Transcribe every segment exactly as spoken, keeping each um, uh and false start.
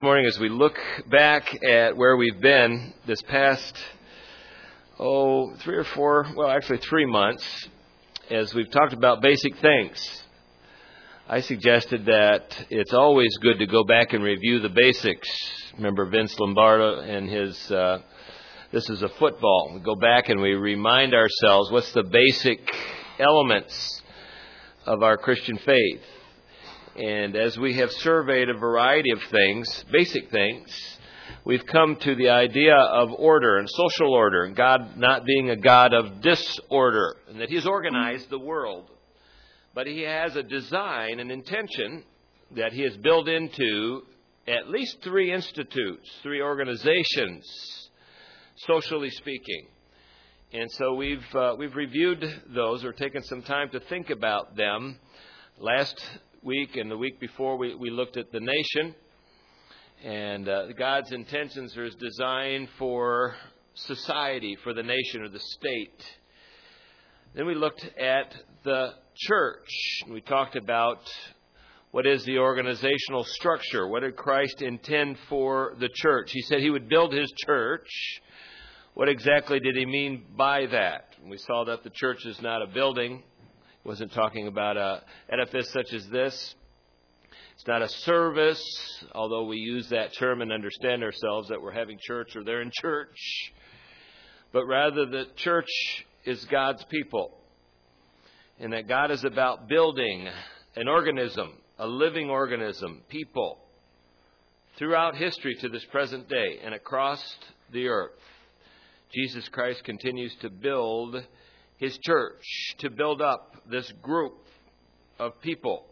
Morning, as we look back at where we've been this past, oh, three or four, well, actually three months, as we've talked about basic things. I suggested that it's always good to go back and review the basics. Remember Vince Lombardo and his, uh, this is a football. We go back and we remind ourselves what's the basic elements of our Christian faith. And as we have surveyed a variety of things, basic things, we've come to the idea of order and social order, and God not being a God of disorder, and that He's organized the world. But He has a design, an intention that He has built into at least three institutes, three organizations, socially speaking. And so we've uh, we've reviewed those or taken some time to think about them. Last week and the week before we, we looked at the nation, and uh, God's intentions are His design for society, for the nation or the state. Then we looked at the church, and we talked about what is the organizational structure. What did Christ intend for the church? He said He would build His church. What exactly did He mean by that? And we saw that the church is not a building. Wasn't talking about an edifice such as this. It's not a service, although we use that term and understand ourselves that we're having church or they're in church. But rather the church is God's people. And that God is about building an organism, a living organism, people, throughout history to this present day and across the earth. Jesus Christ continues to build His church, to build up this group of people.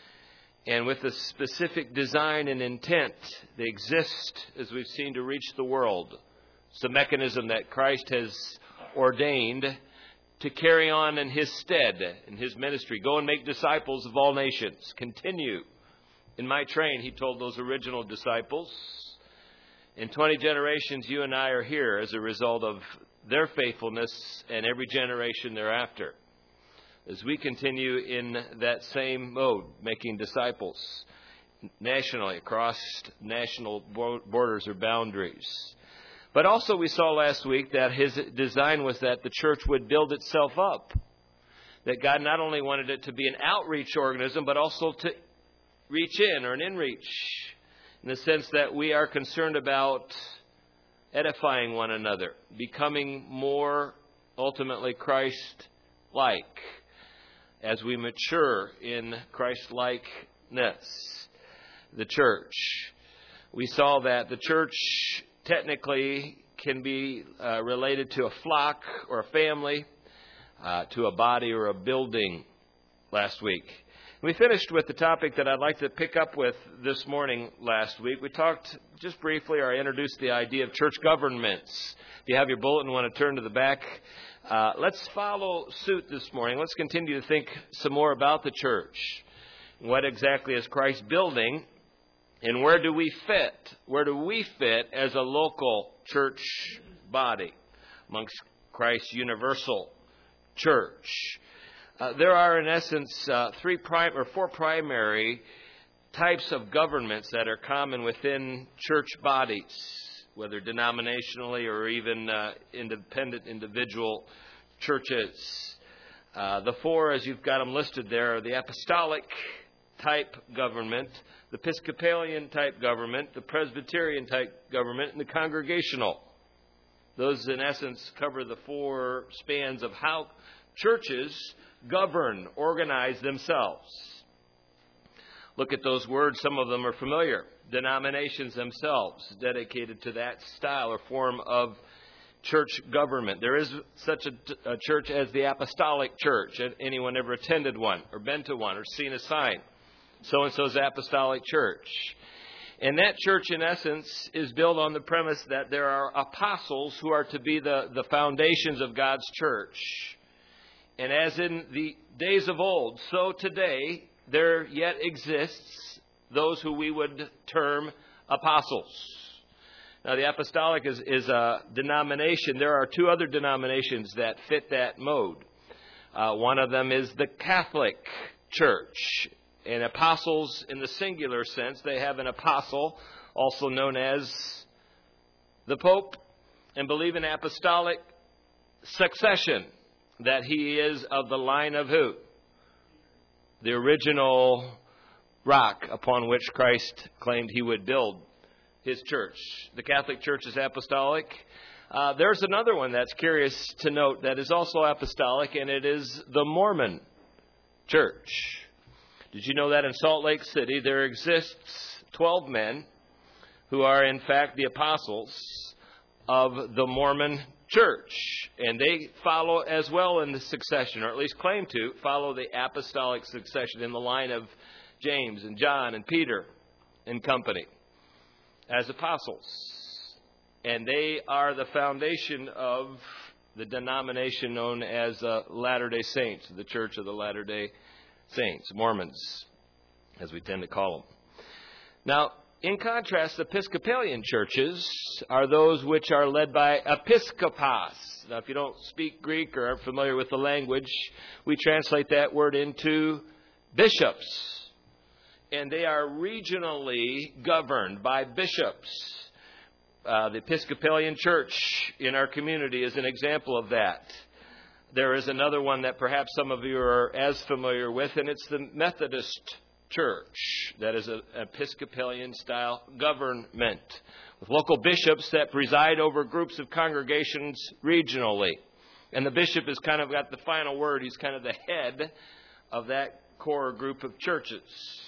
And with a specific design and intent, they exist, as we've seen, to reach the world. It's the mechanism that Christ has ordained to carry on in His stead, in His ministry. Go and make disciples of all nations. Continue. In my train, He told those original disciples, in twenty generations, you and I are here as a result of their faithfulness and every generation thereafter. As we continue in that same mode, making disciples nationally, across national borders or boundaries. But also we saw last week that His design was that the church would build itself up. That God not only wanted it to be an outreach organism, but also to reach in, or an inreach, in the sense that we are concerned about edifying one another, becoming more ultimately Christ-like as we mature in Christ-likeness. The church. We saw that the church technically can be uh, related to a flock or a family, uh, to a body or a building last week. We finished with the topic that I'd like to pick up with this morning last week. We talked just briefly, or I introduced the idea of church governments. If you have your bulletin and want to turn to the back, uh, let's follow suit this morning. Let's continue to think some more about the church. What exactly is Christ building, and where do we fit? Where do we fit as a local church body amongst Christ's universal church? Uh, there are, in essence, uh, three prim- or four primary types of governments that are common within church bodies, whether denominationally or even uh, independent individual churches. Uh, the four, as you've got them listed there, are the apostolic type government, the Episcopalian type government, the Presbyterian type government, and the congregational. Those, in essence, cover the four spans of how churches govern, organize themselves. Look at those words. Some of them are familiar. Denominations themselves, dedicated to that style or form of church government. There is such a, a church as the Apostolic Church. Anyone ever attended one or been to one or seen a sign? So-and-so's Apostolic Church. And that church, in essence, is built on the premise that there are apostles who are to be the, the foundations of God's church. And as in the days of old, so today there yet exists those who we would term apostles. Now, the apostolic is, is a denomination. There are two other denominations that fit that mode. Uh, one of them is the Catholic Church. And apostles, in the singular sense, they have an apostle also known as the Pope, and believe in apostolic succession, that he is of the line of who? The original rock upon which Christ claimed he would build his church. The Catholic Church is apostolic. Uh, there's another one that's curious to note that is also apostolic, and it is the Mormon Church. Did you know that in Salt Lake City there exists twelve men who are in fact the apostles of the Mormon Church, and they follow as well in the succession, or at least claim to follow the apostolic succession in the line of James and John and Peter and company as apostles. And they are the foundation of the denomination known as uh, Latter-day Saints, the Church of the Latter-day Saints, Mormons, as we tend to call them. Now, in contrast, Episcopalian churches are those which are led by episkopos. Now, if you don't speak Greek or aren't familiar with the language, we translate that word into bishops. And they are regionally governed by bishops. Uh, the Episcopalian church in our community is an example of that. There is another one that perhaps some of you are as familiar with, and it's the Methodist Church. That is an Episcopalian-style government with local bishops that preside over groups of congregations regionally. And the bishop has kind of got the final word. He's kind of the head of that core group of churches.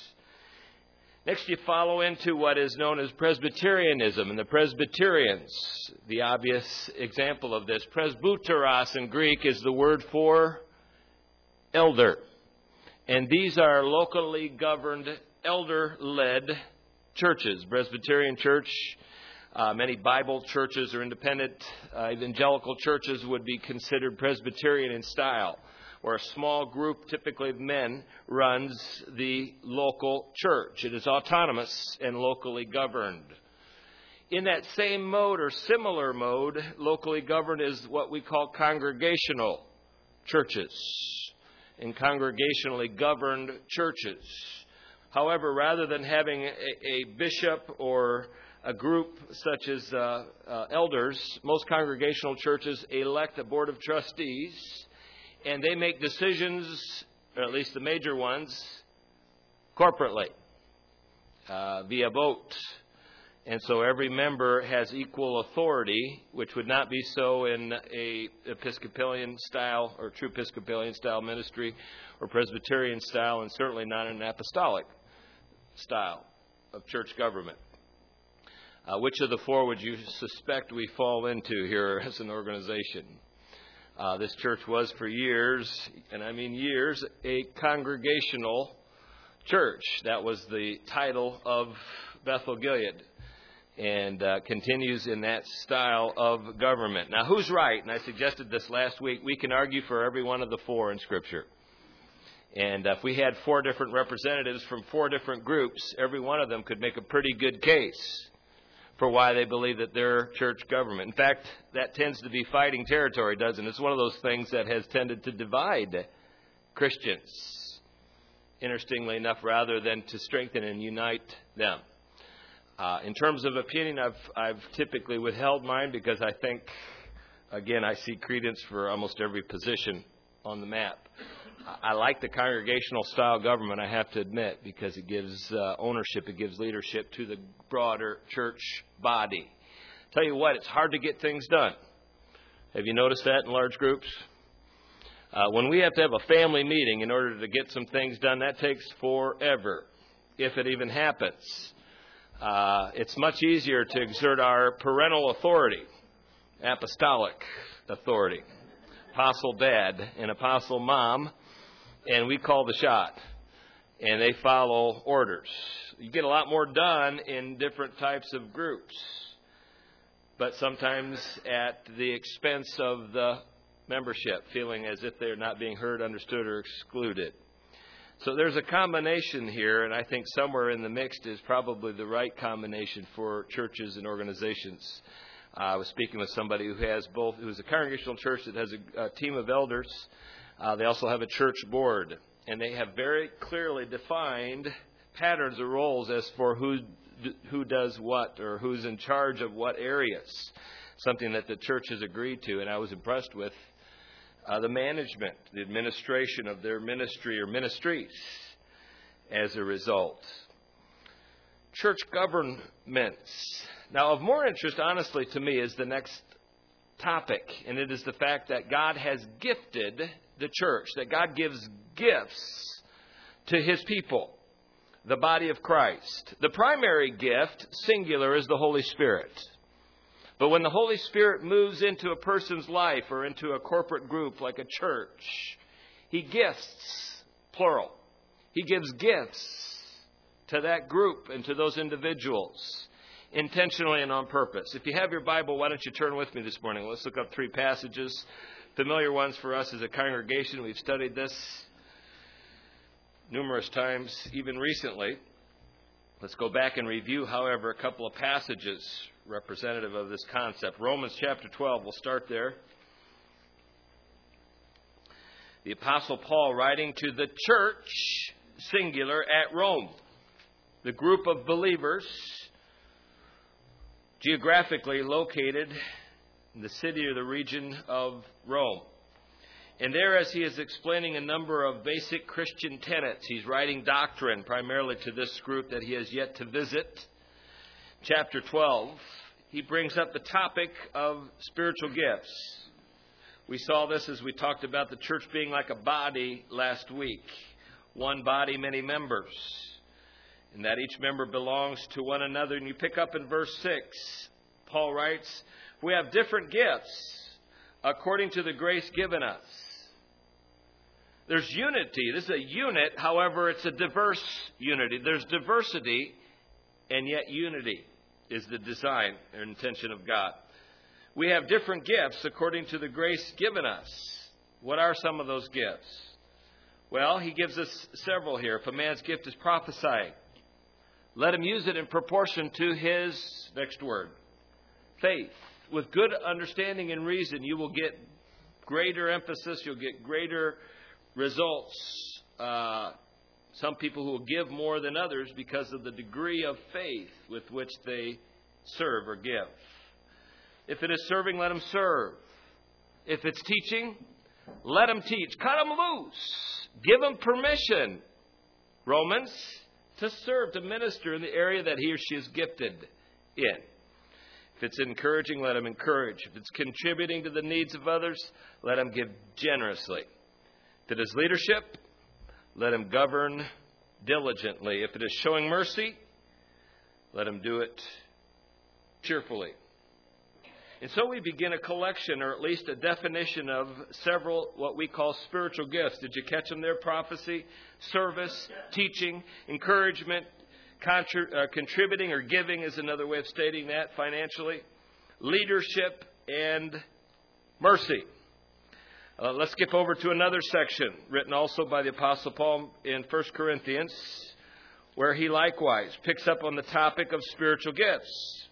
Next, you follow into what is known as Presbyterianism. And the Presbyterians, the obvious example of this, presbyteros in Greek is the word for elder. And these are locally governed, elder-led churches. Presbyterian Church, uh, many Bible churches or independent uh, evangelical churches would be considered Presbyterian in style, where a small group, typically of men, runs the local church. It is autonomous and locally governed. In that same mode or similar mode, locally governed is what we call congregational churches. In congregationally governed churches. However, rather than having a, a bishop or a group such as uh, uh, elders, most congregational churches elect a board of trustees, and they make decisions, or at least the major ones, corporately, uh, via vote. And so every member has equal authority, which would not be so in a Episcopalian style or true Episcopalian style ministry or Presbyterian style, and certainly not in an apostolic style of church government. Uh, which of the four would you suspect we fall into here as an organization? Uh, this church was for years, and I mean years, a congregational church. That was the title of Bethel Gilead. And uh, continues in that style of government. Now, who's right? And I suggested this last week. We can argue for every one of the four in Scripture. And uh, if we had four different representatives from four different groups, every one of them could make a pretty good case for why they believe that they're church government. In fact, that tends to be fighting territory, doesn't it? It's one of those things that has tended to divide Christians, interestingly enough, rather than to strengthen and unite them. Uh, in terms of opinion, I've, I've typically withheld mine because I think, again, I see credence for almost every position on the map. I like the congregational style government, I have to admit, because it gives uh, ownership, it gives leadership to the broader church body. Tell you what, it's hard to get things done. Have you noticed that in large groups? Uh, when we have to have a family meeting in order to get some things done, that takes forever, if it even happens. Uh, it's much easier to exert our parental authority, apostolic authority, apostle dad and apostle mom, and we call the shot, and they follow orders. You get a lot more done in different types of groups, but sometimes at the expense of the membership, feeling as if they're not being heard, understood, or excluded. So there's a combination here, and I think somewhere in the mix is probably the right combination for churches and organizations. Uh, I was speaking with somebody who has both, who's a congregational church that has a, a team of elders. Uh, they also have a church board, and they have very clearly defined patterns or roles as for who who does what or who's in charge of what areas. Something that the church has agreed to, and I was impressed with uh, the management, the administration of their ministry or ministries as a result. Church governments. Now, of more interest, honestly, to me is the next topic, and it is the fact that God has gifted the church, that God gives gifts to His people, the body of Christ. The primary gift, singular, is the Holy Spirit. But when the Holy Spirit moves into a person's life or into a corporate group like a church, He gifts, plural. He gives gifts to that group and to those individuals, intentionally and on purpose. If you have your Bible, why don't you turn with me this morning? Let's look up three passages, familiar ones for us as a congregation. We've studied this numerous times, even recently. Let's go back and review, however, a couple of passages representative of this concept. Romans chapter twelve, we'll start there. The Apostle Paul writing to the church, singular, at Rome. The group of believers geographically located in the city or the region of Rome. And there, as he is explaining a number of basic Christian tenets, he's writing doctrine primarily to this group that he has yet to visit. Chapter twelve, he brings up the topic of spiritual gifts. We saw this as we talked about the church being like a body last week. One body, many members. And that each member belongs to one another. And you pick up in verse six, Paul writes, we have different gifts according to the grace given us. There's unity. This is a unit. However, it's a diverse unity. There's diversity, and yet unity is the design or intention of God. We have different gifts according to the grace given us. What are some of those gifts? Well, he gives us several here. If a man's gift is prophesying, let him use it in proportion to his, next word, faith. With good understanding and reason, you will get greater emphasis, you'll get greater results. Uh, some people who will give more than others because of the degree of faith with which they serve or give. If it is serving, let them serve. If it's teaching, let them teach. Cut them loose. Give them permission, Romans, to serve, to minister in the area that he or she is gifted in. If it's encouraging, let them encourage. If it's contributing to the needs of others, let them give generously. If it is leadership, let him govern diligently. If it is showing mercy, let him do it cheerfully. And so we begin a collection, or at least a definition of several what we call spiritual gifts. Did you catch them there? Prophecy, service, teaching, encouragement, contri- uh, contributing or giving is another way of stating that financially, leadership, and mercy. Uh, let's skip over to another section, written also by the Apostle Paul in First Corinthians, where he likewise picks up on the topic of spiritual gifts.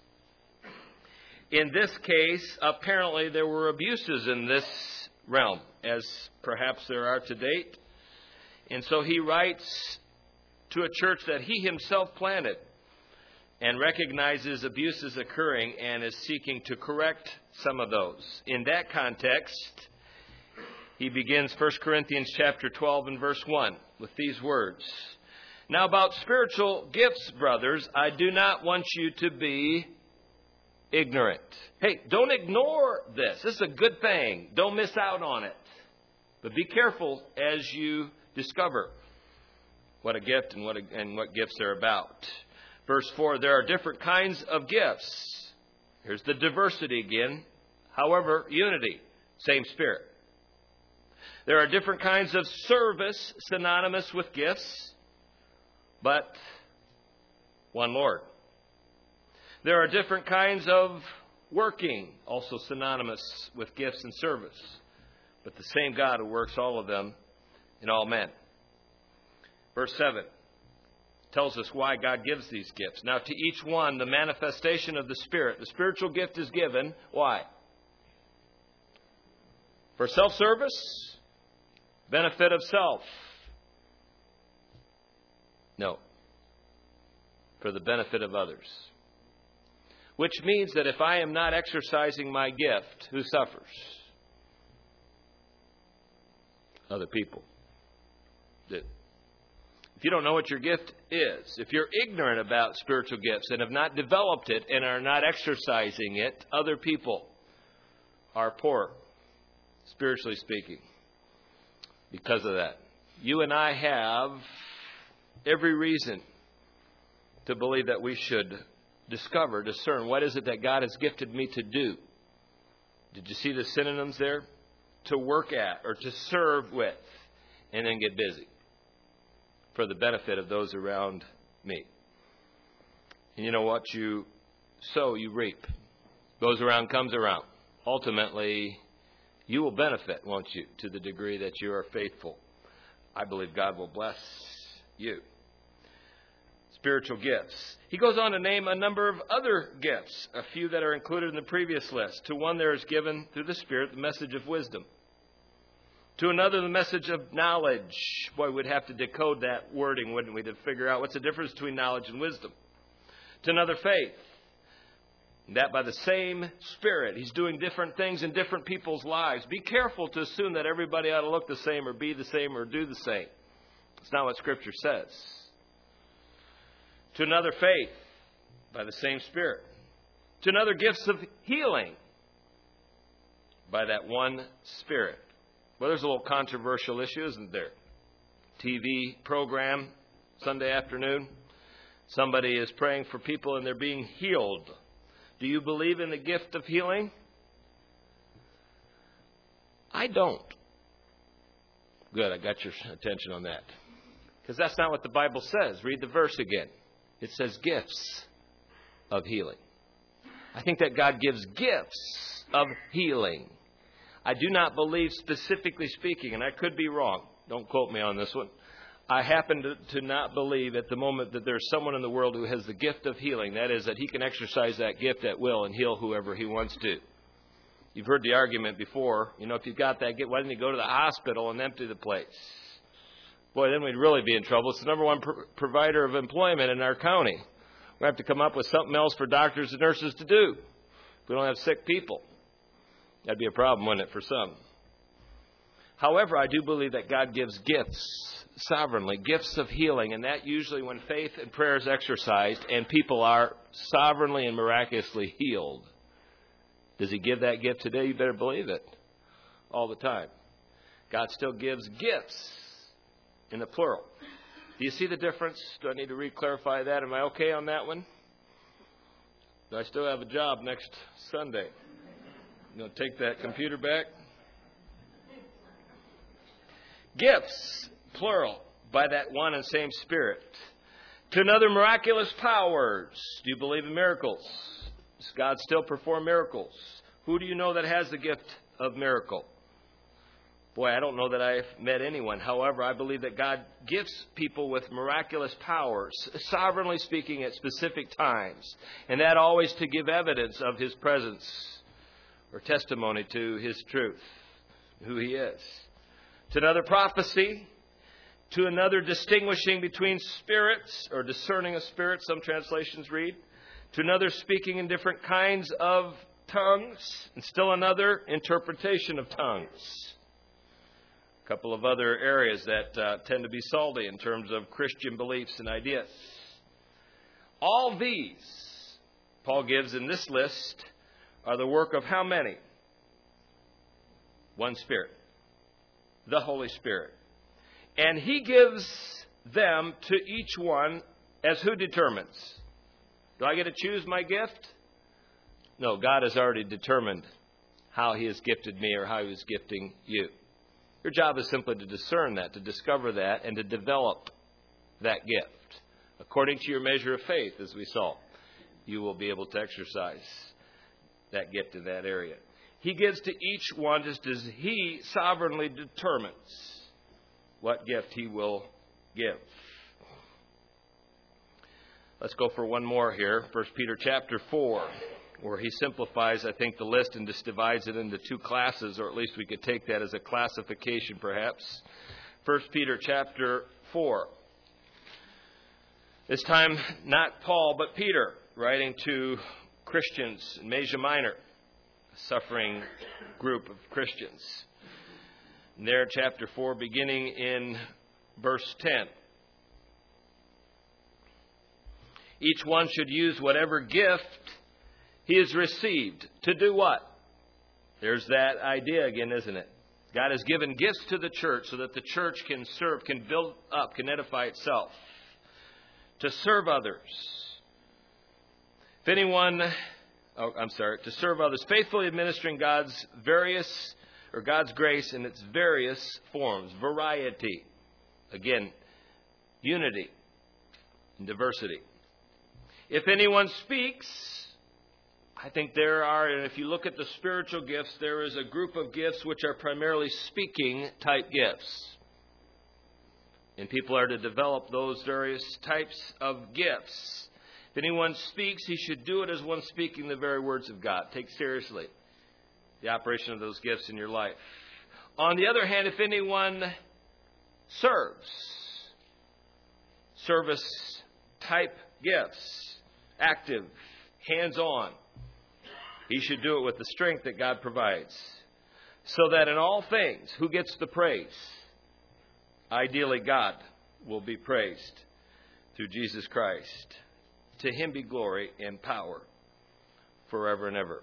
In this case, apparently there were abuses in this realm, as perhaps there are to date. And so he writes to a church that he himself planted and recognizes abuses occurring and is seeking to correct some of those. In that context, he begins First Corinthians chapter twelve and verse one with these words. Now about spiritual gifts, brothers, I do not want you to be ignorant. Hey, don't ignore this. This is a good thing. Don't miss out on it. But be careful as you discover what a gift and what a, and what gifts are about. Verse four, there are different kinds of gifts. Here's the diversity again. However, unity, same Spirit. There are different kinds of service synonymous with gifts, but one Lord. There are different kinds of working, also synonymous with gifts and service, but the same God who works all of them in all men. Verse seven tells us why God gives these gifts. Now to each one, the manifestation of the Spirit. The spiritual gift is given. Why? For self-service? Benefit of self? No. for the benefit of others. Which means that if I am not exercising my gift, who suffers? Other people. That if you don't know what your gift is, if you're ignorant about spiritual gifts and have not developed it and are not exercising it, other people are poor, spiritually speaking, because of that. You and I have every reason to believe that we should discover, discern, what is it that God has gifted me to do? Did you see the synonyms there? To work at or to serve with, and then get busy for the benefit of those around me. And you know what? You sow, you reap. Goes around, comes around. Ultimately, you will benefit, won't you, to the degree that you are faithful. I believe God will bless you. Spiritual gifts. He goes on to name a number of other gifts, a few that are included in the previous list. To one there is given through the Spirit the message of wisdom. To another the message of knowledge. Boy, we'd have to decode that wording, wouldn't we, to figure out what's the difference between knowledge and wisdom. To another faith. That by the same Spirit. He's doing different things in different people's lives. Be careful to assume that everybody ought to look the same or be the same or do the same. It's not what Scripture says. To another faith by the same Spirit. To another gifts of healing by that one Spirit. Well, there's a little controversial issue, isn't there? T V program, Sunday afternoon. Somebody is praying for people and they're being healed. Do you believe in the gift of healing? I don't. Good, I got your attention on that. Because that's not what the Bible says. Read the verse again. It says gifts of healing. I think that God gives gifts of healing. I do not believe, specifically speaking, and I could be wrong. Don't quote me on this one. I happen to, to not believe at the moment that there's someone in the world who has the gift of healing. That is, that he can exercise that gift at will and heal whoever he wants to. You've heard the argument before. You know, if you've got that gift, why didn't you go to the hospital and empty the place? Boy, then we'd really be in trouble. It's the number one pr- provider of employment in our county. We have to come up with something else for doctors and nurses to do. If we don't have sick people, that'd be a problem, wouldn't it, for some? However, I do believe that God gives gifts sovereignly, gifts of healing, and that usually when faith and prayer is exercised and people are sovereignly and miraculously healed. Does He give that gift today? You better believe it. All the time. God still gives gifts in the plural. Do you see the difference? Do I need to re-clarify that? Am I okay on that one? Do I still have a job next Sunday? You going to take that computer back? Gifts, plural, by that one and same Spirit. To another, miraculous powers. Do you believe in miracles? Does God still perform miracles? Who do you know that has the gift of miracle? Boy, I don't know that I've met anyone. However, I believe that God gifts people with miraculous powers, sovereignly speaking at specific times. And that always to give evidence of His presence or testimony to His truth, who He is. To another, prophecy. To another, distinguishing between spirits or discerning of spirits, some translations read. To another, speaking in different kinds of tongues. And still another, interpretation of tongues. A couple of other areas that uh, tend to be salty in terms of Christian beliefs and ideas. All these, Paul gives in this list, are the work of how many? One Spirit. The Holy Spirit. And He gives them to each one as who determines? Do I get to choose my gift? No, God has already determined how He has gifted me or how He is gifting you. Your job is simply to discern that, to discover that, and to develop that gift. According to your measure of faith, as we saw, you will be able to exercise that gift in that area. He gives to each one just as He sovereignly determines what gift He will give. Let's go for one more here. First Peter chapter four, where he simplifies, I think, the list and just divides it into two classes, or at least we could take that as a classification, perhaps. First Peter chapter four. This time, not Paul, but Peter, writing to Christians in Asia Minor, a suffering group of Christians. And there, chapter four, beginning in verse ten. Each one should use whatever gift he has received to do what? There's that idea again, isn't it? God has given gifts to the church so that the church can serve, can build up, can edify itself, to serve others. If anyone, oh, I'm sorry, to serve others, faithfully administering God's various, or God's grace in its various forms, variety. Again, unity and diversity. If anyone speaks, I think there are, and if you look at the spiritual gifts, there is a group of gifts which are primarily speaking type gifts. And people are to develop those various types of gifts. If anyone speaks, he should do it as one speaking the very words of God. Take seriously the operation of those gifts in your life. On the other hand, if anyone serves, service type gifts, active, hands-on, he should do it with the strength that God provides. So that in all things, who gets the praise? Ideally, God will be praised through Jesus Christ. To Him be glory and power forever and ever.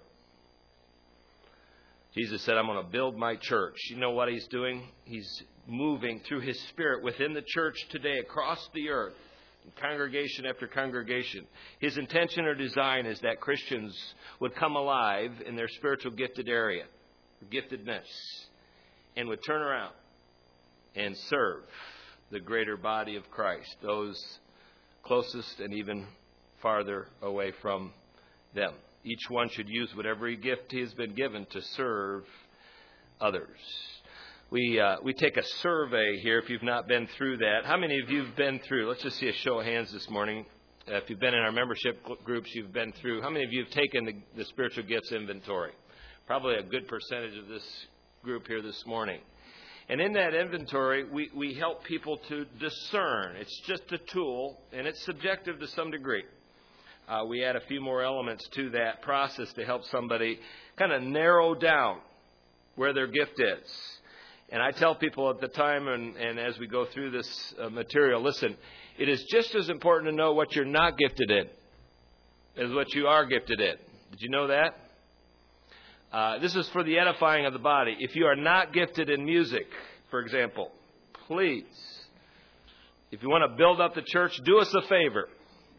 Jesus said, I'm going to build my church. You know what He's doing? He's moving through His Spirit within the church today across the earth. Congregation after congregation. His intention or design is that Christians would come alive in their spiritual gifted area, giftedness, and would turn around and serve the greater body of Christ, those closest and even farther away from them. Each one should use whatever gift he has been given to serve others. We uh, we take a survey here if you've not been through that. How many of you have been through? Let's just see a show of hands this morning. Uh, if you've been in our membership groups, you've been through. How many of you have taken the, the spiritual gifts inventory? Probably a good percentage of this group here this morning. And in that inventory, we, we help people to discern. It's just a tool, and it's subjective to some degree. Uh, we add a few more elements to that process to help somebody kind of narrow down where their gift is. And I tell people at the time and, and as we go through this uh, material, listen, it is just as important to know what you're not gifted in as what you are gifted in. Did you know that? Uh, this is for the edifying of the body. If you are not gifted in music, for example, please, if you want to build up the church, do us a favor.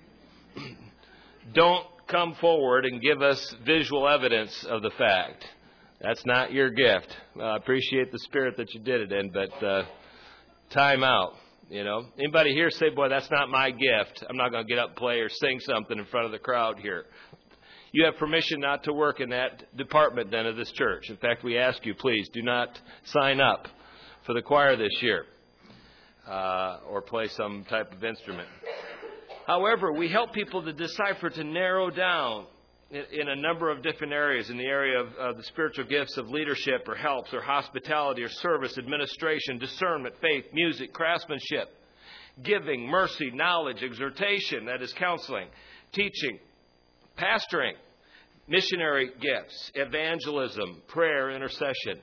Don't come forward and give us visual evidence of the fact. That's not your gift. Uh, I appreciate the spirit that you did it in, but uh, time out. You know, anybody here say, boy, that's not my gift. I'm not going to get up and play or sing something in front of the crowd here. You have permission not to work in that department then of this church. In fact, we ask you, please, do not sign up for the choir this year uh, or play some type of instrument. However, we help people to decipher, to narrow down in a number of different areas, in the area of uh, the spiritual gifts of leadership or helps or hospitality or service, administration, discernment, faith, music, craftsmanship, giving, mercy, knowledge, exhortation, that is counseling, teaching, pastoring, missionary gifts, evangelism, prayer, intercession.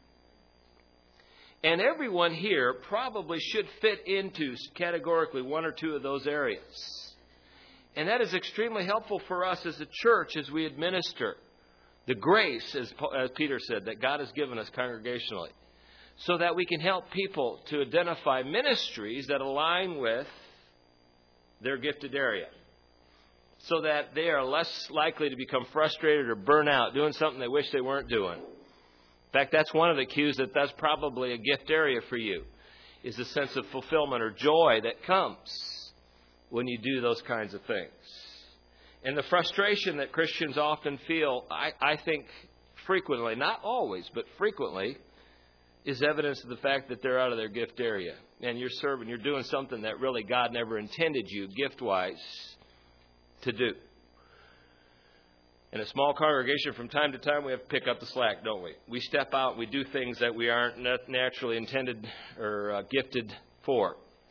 And everyone here probably should fit into categorically one or two of those areas. And that is extremely helpful for us as a church as we administer the grace, as, as Peter said, that God has given us congregationally, so that we can help people to identify ministries that align with their gifted area, so that they are less likely to become frustrated or burn out doing something they wish they weren't doing. In fact, that's one of the cues that that's probably a gift area for you, is the sense of fulfillment or joy that comes when you do those kinds of things. And the frustration that Christians often feel, I, I think frequently, not always, but frequently, is evidence of the fact that they're out of their gift area. And you're serving, you're doing something that really God never intended you, gift-wise, to do. In a small congregation, from time to time, we have to pick up the slack, don't we? We step out, we do things that we aren't naturally intended or uh, gifted for.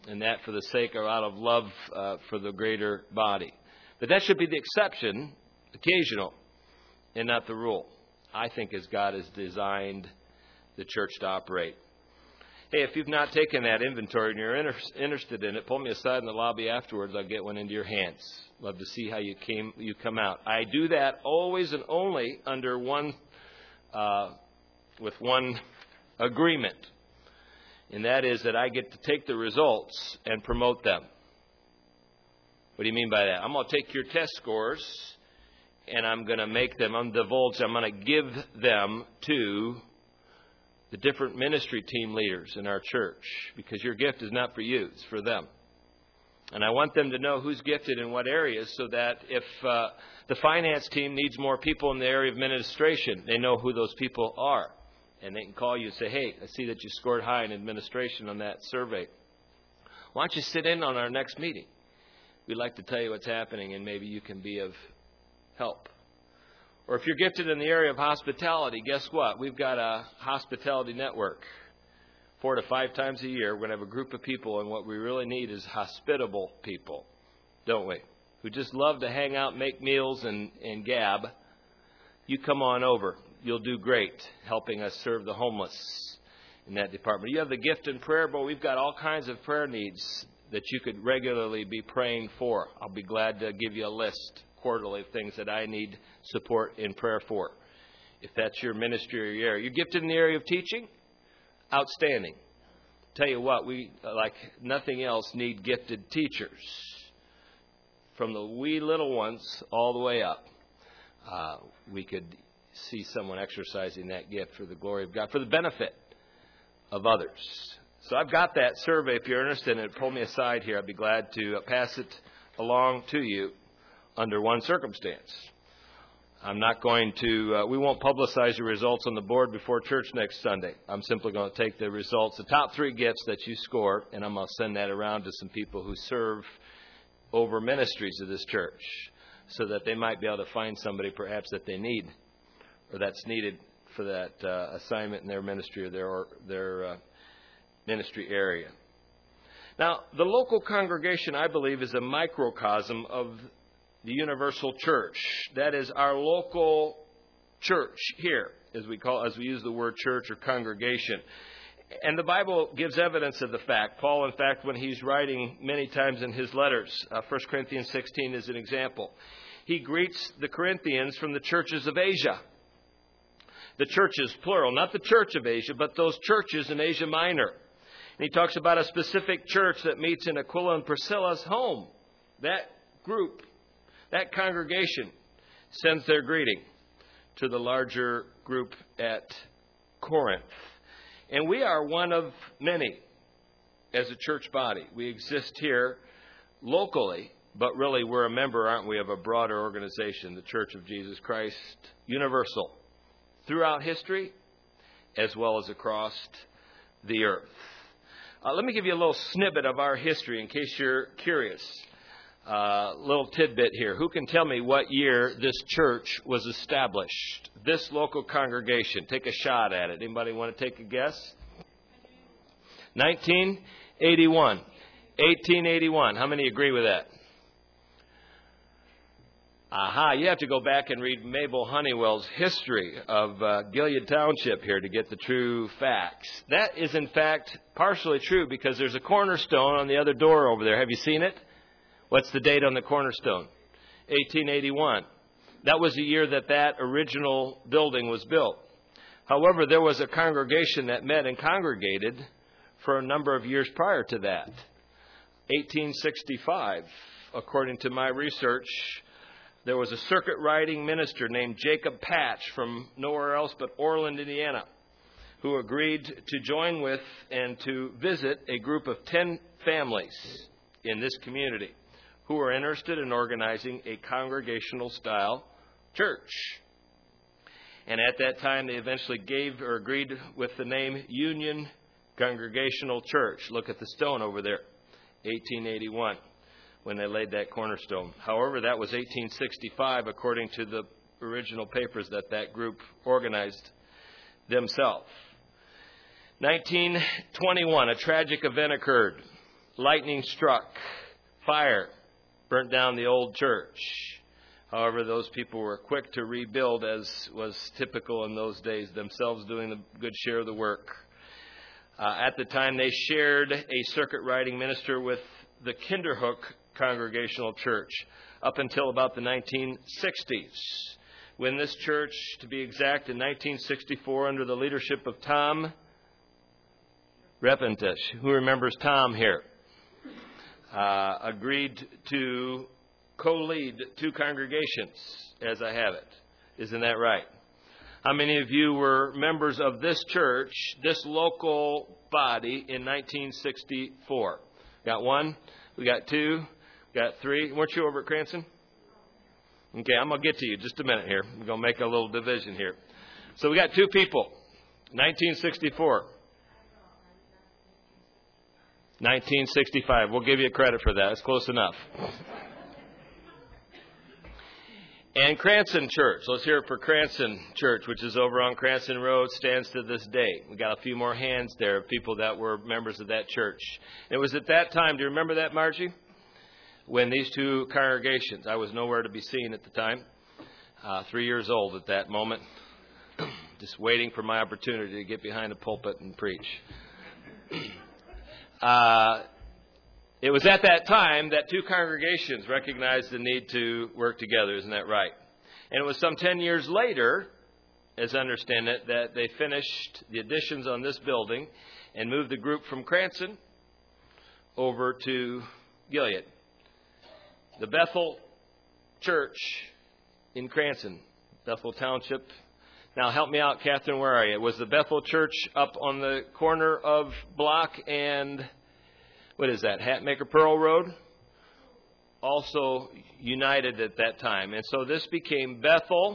and that for the sake or out of love uh, for the greater body. But that should be the exception, occasional, and not the rule, I think, as God has designed the church to operate. Hey, if you've not taken that inventory and you're inter- interested in it, pull me aside in the lobby afterwards. I'll get one into your hands. Love to see how you came, you come out. I do that always and only under one, uh, with one agreement, and that is that I get to take the results and promote them. What do you mean by that? I'm going to take your test scores and I'm going to make them, I'm divulge, I'm going to give them to the different ministry team leaders in our church, because your gift is not for you, it's for them. And I want them to know who's gifted in what areas, so that if uh, the finance team needs more people in the area of administration, they know who those people are. And they can call you and say, hey, I see that you scored high in administration on that survey. Why don't you sit in on our next meeting? We'd like to tell you what's happening, and maybe you can be of help. Or if you're gifted in the area of hospitality, guess what? We've got a hospitality network. Four to five times a year, we're going to have a group of people, and what we really need is hospitable people, don't we? Who just love to hang out, make meals, and, and gab. You come on over. You'll do great helping us serve the homeless in that department. You have the gift in prayer, but we've got all kinds of prayer needs that you could regularly be praying for. I'll be glad to give you a list quarterly of things that I need support in prayer for, if that's your ministry or your area. You're gifted in the area of teaching? Outstanding. Tell you what, we, like nothing else, need gifted teachers. From the wee little ones all the way up. Uh, we could see someone exercising that gift for the glory of God, for the benefit of others. So I've got that survey. If you're interested in it, pull me aside here. I'd be glad to pass it along to you under one circumstance. I'm not going to, uh, we won't publicize your results on the board before church next Sunday. I'm simply going to take the results, the top three gifts that you score, and I'm going to send that around to some people who serve over ministries of this church, so that they might be able to find somebody perhaps that they need, or that's needed for that uh, assignment in their ministry or their, or their uh, ministry area. Now, the local congregation, I believe, is a microcosm of the universal church. That is our local church here, as we call, as we use the word church or congregation. And the Bible gives evidence of the fact. Paul, in fact, when he's writing many times in his letters, uh, First Corinthians sixteen is an example. He greets the Corinthians from the churches of Asia. The churches, plural, not the church of Asia, but those churches in Asia Minor. And he talks about a specific church that meets in Aquila and Priscilla's home. That group, that congregation, sends their greeting to the larger group at Corinth. And we are one of many as a church body. We exist here locally, but really we're a member, aren't we, of a broader organization, the Church of Jesus Christ, universal, throughout history as well as across the earth. Uh, let me give you a little snippet of our history in case you're curious. A uh, little tidbit here. Who can tell me what year this church was established? This local congregation. Take a shot at it. Anybody want to take a guess? nineteen eighty-one. eighteen eighty-one. How many agree with that? Aha, you have to go back and read Mabel Honeywell's history of uh, Gilead Township here to get the true facts. That is, in fact, partially true because there's a cornerstone on the other door over there. Have you seen it? What's the date on the cornerstone? eighteen eighty-one. That was the year that that original building was built. However, there was a congregation that met and congregated for a number of years prior to that. eighteen sixty-five, according to my research, there was a circuit riding minister named Jacob Patch from nowhere else but Orland, Indiana, who agreed to join with and to visit a group of ten families in this community who were interested in organizing a congregational-style church. And at that time, they eventually gave or agreed with the name Union Congregational Church. Look at the stone over there, eighteen eighty-one, when they laid that cornerstone. However, that was eighteen sixty-five, according to the original papers that that group organized themselves. nineteen twenty-one, a tragic event occurred. lightning struck, fire burnt down the old church. However, those people were quick to rebuild, as was typical in those days, themselves doing the good share of the work. Uh, at the time, they shared a circuit riding minister with the Kinderhook Congregational Church up until about the nineteen sixties, when this church, to be exact, in nineteen sixty-four, under the leadership of Tom Repentish, who remembers Tom here, uh, agreed to co-lead two congregations, as I have it. Isn't that right? How many of you were members of this church, this local body, in nineteen sixty-four? Got one? We got two? Got three? Weren't you over at Cranston? Okay, I'm going to get to you just a minute here. We're going to make a little division here. So we got two people. nineteen sixty-four. nineteen sixty-five. We'll give you credit for that. It's close enough. And Cranston Church. Let's hear it for Cranston Church, which is over on Cranston Road, stands to this day. We got a few more hands there of people that were members of that church. It was at that time, do you remember that, Margie? When these two congregations, I was nowhere to be seen at the time, uh, three years old at that moment, just waiting for my opportunity to get behind a pulpit and preach. Uh, It was at that time that two congregations recognized the need to work together. Isn't that right? And it was some ten years later, as I understand it, that they finished the additions on this building and moved the group from Cranston over to Gilead. The Bethel Church in Cranston, Bethel Township. Now help me out, Catherine, where are you? Was the Bethel Church up on the corner of Block and... what is that, Hatmaker Pearl Road? Also united at that time. And so this became Bethel,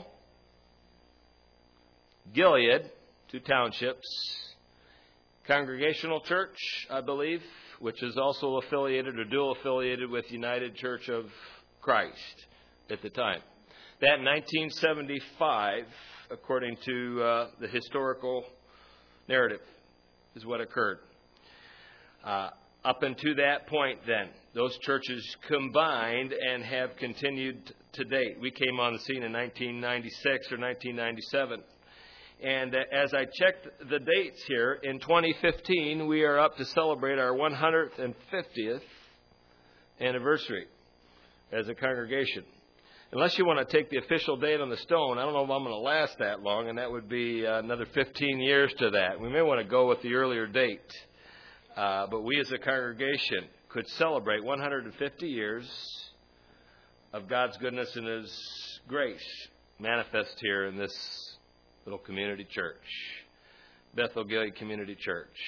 Gilead, two townships, Congregational Church, I believe, which is also affiliated or dual affiliated with United Church of Christ at the time. That in nineteen seventy-five, according to uh, the historical narrative, is what occurred. Uh, Up until that point then, those churches combined and have continued to date. We came on the scene in nineteen ninety-six or nineteen ninety-seven. And as I checked the dates here, in twenty fifteen, we are up to celebrate our one hundred fiftieth anniversary as a congregation. Unless you want to take the official date on the stone, I don't know if I'm going to last that long, and that would be another fifteen years to that. We may want to go with the earlier date. Uh, but we as a congregation could celebrate one hundred fifty years of God's goodness and His grace manifest here in this little community church, Bethel Gilead Community Church.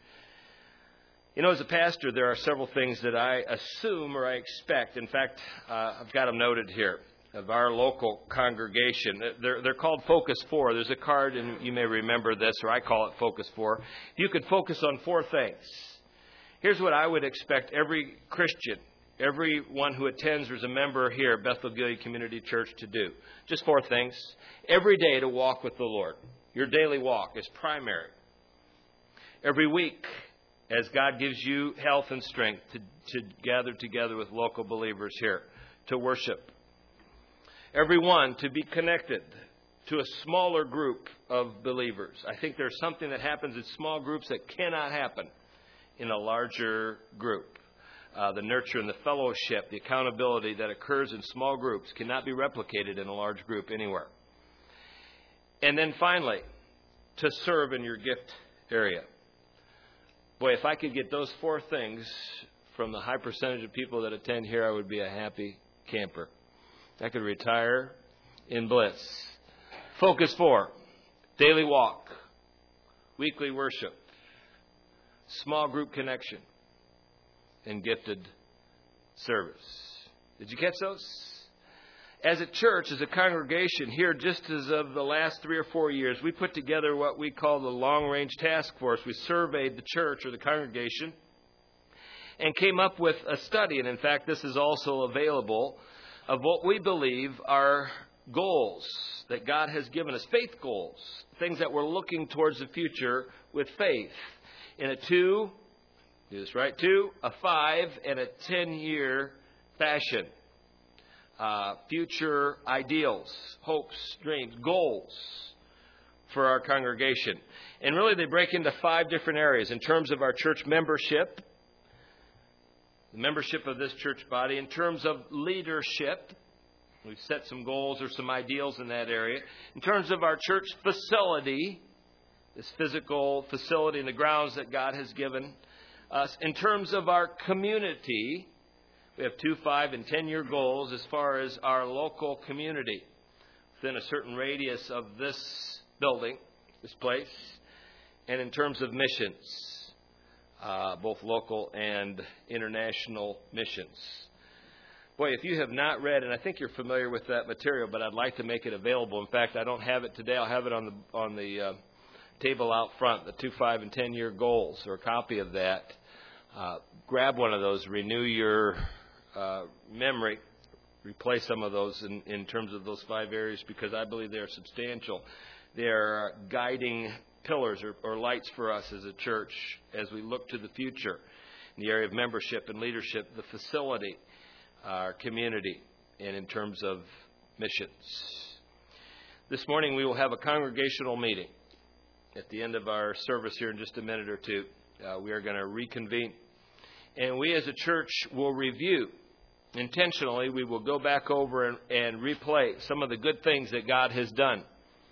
You know, as a pastor, there are several things that I assume or I expect. In fact, uh, I've got them noted here of our local congregation. They're, they're called Focus Four. There's a card, and you may remember this, or I call it Focus Four. You could focus on four things. Here's what I would expect every Christian, everyone who attends or is a member here at Bethel Gilead Community Church to do. Just four things. Every day to walk with the Lord. Your daily walk is primary. Every week, as God gives you health and strength to, to gather together with local believers here to worship. Everyone to be connected to a smaller group of believers. I think there's something that happens in small groups that cannot happen in a larger group. Uh, the nurture and the fellowship, the accountability that occurs in small groups cannot be replicated in a large group anywhere. And then finally, to serve in your gift area. Boy, if I could get those four things from the high percentage of people that attend here, I would be a happy camper. I could retire in bliss. Focus four, daily walk, weekly worship, small group connection, and gifted service. Did you catch those? As a church, as a congregation here, just as of the last three or four years, we put together what we call the long-range task force. We surveyed the church or the congregation and came up with a study, and in fact, this is also available, of what we believe are goals that God has given us, faith goals, things that we're looking towards the future with faith in a two, Do this right. Two, a five and a ten-year fashion. Uh, future ideals, hopes, dreams, goals for our congregation. And really they break into five different areas in terms of our church membership, the membership of this church body, in terms of leadership. We've set some goals or some ideals in that area. In terms of our church facility, this physical facility and the grounds that God has given us. In terms of our community, we have two, five, and ten-year goals as far as our local community within a certain radius of this building, this place. And in terms of missions, uh, both local and international missions. Boy, if you have not read, and I think you're familiar with that material, but I'd like to make it available. In fact, I don't have it today. I'll have it on the on the uh, table out front, the two, five, and ten-year goals, or a copy of that. Uh, grab one of those, renew your uh, memory, replace some of those in, in terms of those five areas, because I believe they are substantial. They are guiding pillars or, or lights for us as a church as we look to the future in the area of membership and leadership, the facility, our community, and in terms of missions. This morning we will have a congregational meeting. At the end of our service here in just a minute or two, uh, we are going to reconvene. And we as a church will review. Intentionally, we will go back over and, and replay some of the good things that God has done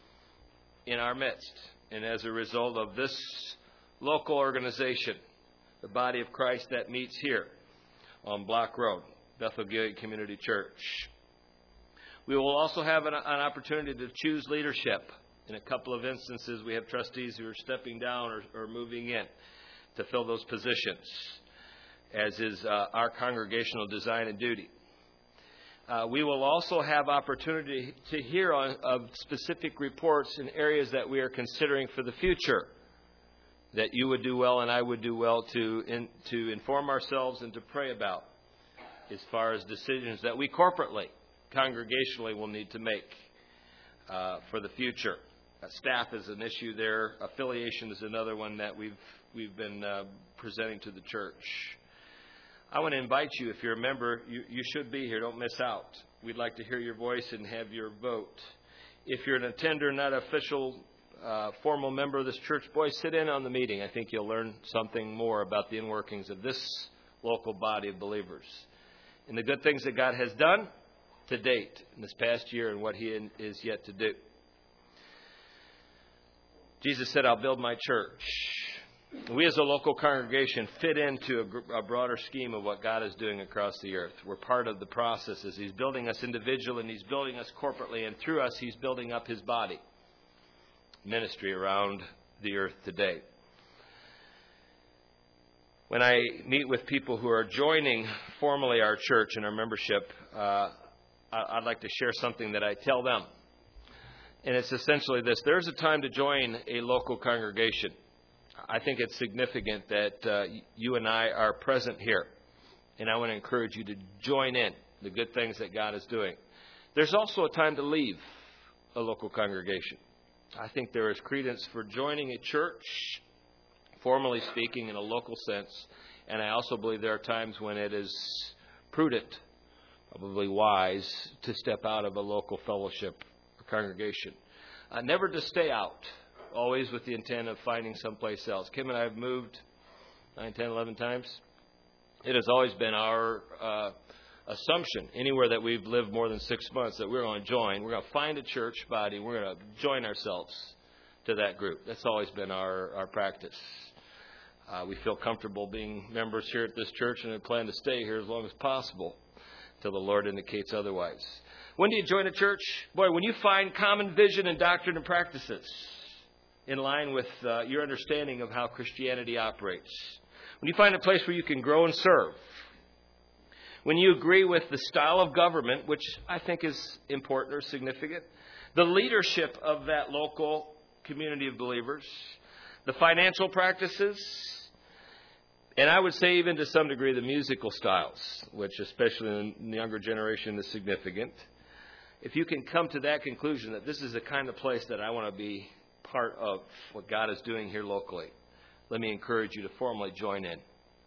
in our midst. And as a result of this local organization, the body of Christ that meets here on Block Road, Bethel Gilead Community Church. We will also have an, an opportunity to choose leadership. In a couple of instances, we have trustees who are stepping down or, or moving in to fill those positions, as is uh, our congregational design and duty. Uh, we will also have opportunity to hear on, of specific reports in areas that we are considering for the future, that you would do well and I would do well to in, to inform ourselves and to pray about, as far as decisions that we corporately, congregationally will need to make uh, for the future. Uh, staff is an issue there. Affiliation is another one that we've we've been uh, presenting to the church. I want to invite you, if you're a member, you, you should be here. Don't miss out. We'd like to hear your voice and have your vote. If you're an attender, not an official, uh, formal member of this church, boy, sit in on the meeting. I think you'll learn something more about the inner workings of this local body of believers and the good things that God has done to date in this past year and what He is yet to do. Jesus said, I'll build my church. We as a local congregation fit into a, a broader scheme of what God is doing across the earth. We're part of the process as He's building us individually and He's building us corporately, and through us He's building up His body, ministry around the earth today. When I meet with people who are joining formally our church and our membership, uh, I'd like to share something that I tell them. And it's essentially this. There's a time to join a local congregation. I think it's significant that uh, you and I are present here. And I want to encourage you to join in the good things that God is doing. There's also a time to leave a local congregation. I think there is credence for joining a church, formally speaking, in a local sense. And I also believe there are times when it is prudent, probably wise, to step out of a local fellowship or congregation. Uh, never to stay out, always with the intent of finding someplace else. Kim and I have moved nine, ten, eleven times. It has always been our uh, assumption, anywhere that we've lived more than six months, that we're going to join. We're going to find a church body. We're going to join ourselves to that group. That's always been our, our practice. Uh, we feel comfortable being members here at this church, and we plan to stay here as long as possible till the Lord indicates otherwise. When do you join a church? Boy, when you find common vision and doctrine and practices in line with uh, your understanding of how Christianity operates. When you find a place where you can grow and serve. When you agree with the style of government, which I think is important or significant. The leadership of that local community of believers. The financial practices. And I would say even to some degree the musical styles, which especially in the younger generation is significant. If you can come to that conclusion that this is the kind of place that I want to be part of what God is doing here locally, let me encourage you to formally join in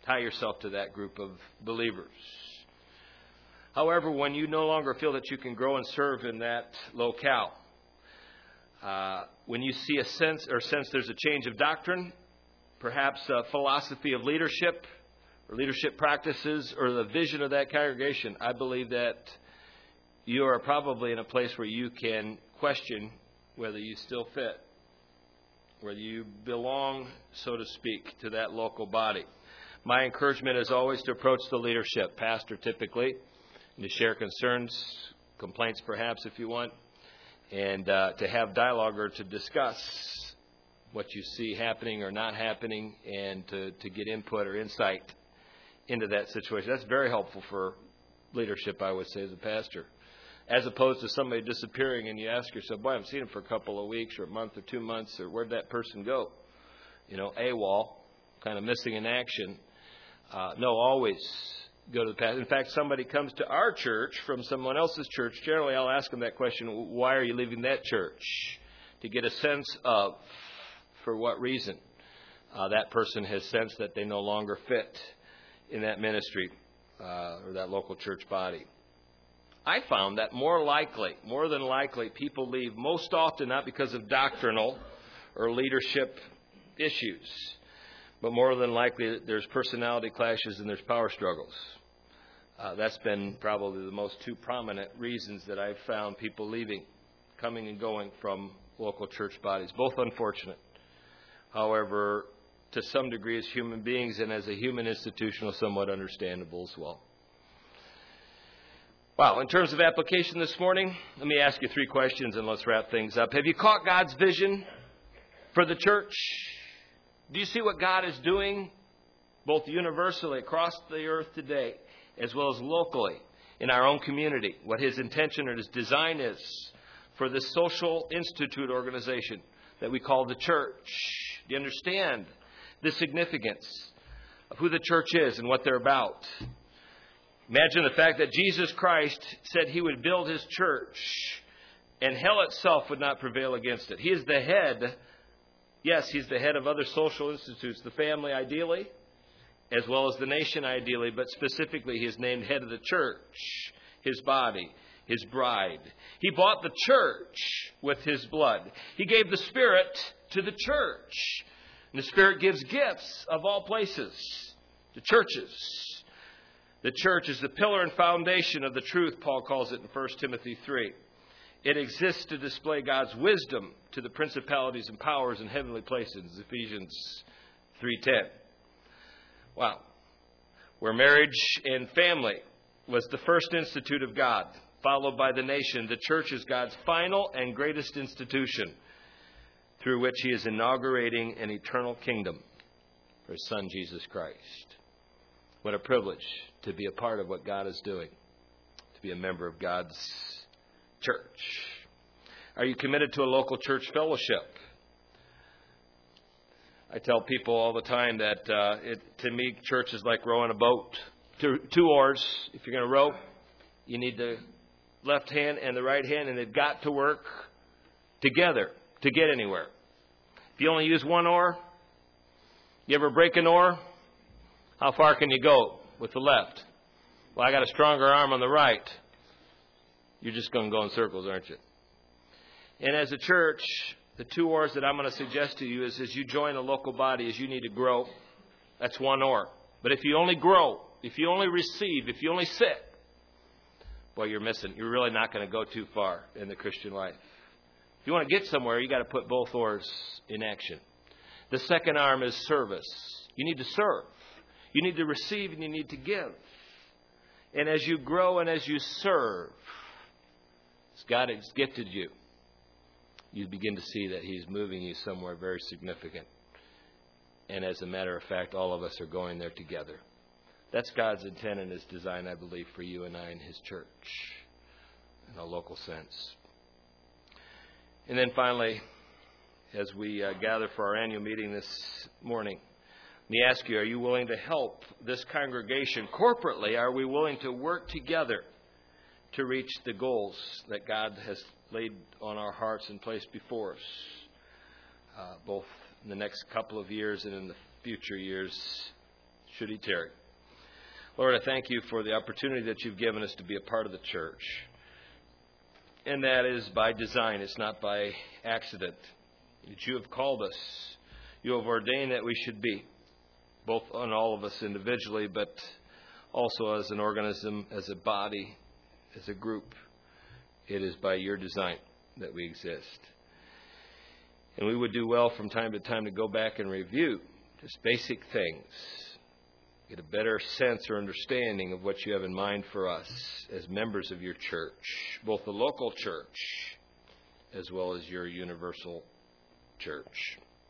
tie yourself to that group of believers. However, when you no longer feel that you can grow and serve in that locale, uh, when you see a sense or sense there's a change of doctrine, perhaps a philosophy of leadership or leadership practices or the vision of that congregation, I believe that you are probably in a place where you can question whether you still fit, whether you belong, so to speak, to that local body. My encouragement is always to approach the leadership, pastor typically, and to share concerns, complaints perhaps if you want, and uh, to have dialogue or to discuss what you see happening or not happening, and to, to get input or insight into that situation. That's very helpful for leadership, I would say, as a pastor. As opposed to somebody disappearing and you ask yourself, boy, I haven't seen him for a couple of weeks or a month or two months, or where'd that person go? You know, AWOL, kind of missing in action. Uh, no, always go to the pastor. In fact, somebody comes to our church from someone else's church. Generally, I'll ask them that question, why are you leaving that church? To get a sense of for what reason uh, that person has sensed that they no longer fit in that ministry uh, or that local church body. I found that more likely, more than likely, people leave most often not because of doctrinal or leadership issues, but more than likely there's personality clashes and there's power struggles. Uh, that's been probably the most two prominent reasons that I've found people leaving, coming and going from local church bodies, both unfortunate. However, to some degree as human beings and as a human institution, somewhat understandable as well. Wow, in terms of application this morning, let me ask you three questions and let's wrap things up. Have you caught God's vision for the church? Do you see what God is doing both universally across the earth today as well as locally in our own community? What His intention or His design is for this social institute organization that we call the church? Do you understand the significance of who the church is and what they're about? Imagine the fact that Jesus Christ said He would build His church and hell itself would not prevail against it. He is the head. Yes, He's the head of other social institutes, the family ideally, as well as the nation ideally, but specifically He is named head of the church, His body, His bride. He bought the church with His blood. He gave the Spirit to the church. And the Spirit gives gifts of all places to churches. The church is the pillar and foundation of the truth, Paul calls it in First Timothy three. It exists to display God's wisdom to the principalities and powers in heavenly places, Ephesians three ten. Wow. Where marriage and family was the first institute of God, followed by the nation, the church is God's final and greatest institution through which He is inaugurating an eternal kingdom for His Son, Jesus Christ. What a privilege to be a part of what God is doing, to be a member of God's church. Are you committed to a local church fellowship? I tell people all the time that uh, it, to me, church is like rowing a boat. Two, two oars. If you're going to row, you need the left hand and the right hand, and they've got to work together to get anywhere. If you only use one oar, you ever break an oar? How far can you go with the left? Well, I got a stronger arm on the right. You're just going to go in circles, aren't you? And as a church, the two oars that I'm going to suggest to you is as you join a local body, is you need to grow. That's one oar. But if you only grow, if you only receive, if you only sit, boy, you're missing. You're really not going to go too far in the Christian life. If you want to get somewhere, you got to put both oars in action. The second arm is service. You need to serve. You need to receive and you need to give. And as you grow and as you serve, as God has gifted you, you begin to see that He's moving you somewhere very significant. And as a matter of fact, all of us are going there together. That's God's intent and His design, I believe, for you and I in His church in a local sense. And then finally, as we uh, gather for our annual meeting this morning, let me ask you, are you willing to help this congregation corporately? Are we willing to work together to reach the goals that God has laid on our hearts and placed before us, uh, both in the next couple of years and in the future years should He tarry. Lord, I thank You for the opportunity that You've given us to be a part of the church. And that is by design. It's not by accident. That You have called us. You have ordained that we should be, both on all of us individually, but also as an organism, as a body, as a group. It is by Your design that we exist. And we would do well from time to time to go back and review just basic things, get a better sense or understanding of what You have in mind for us as members of Your church, both the local church as well as Your universal church.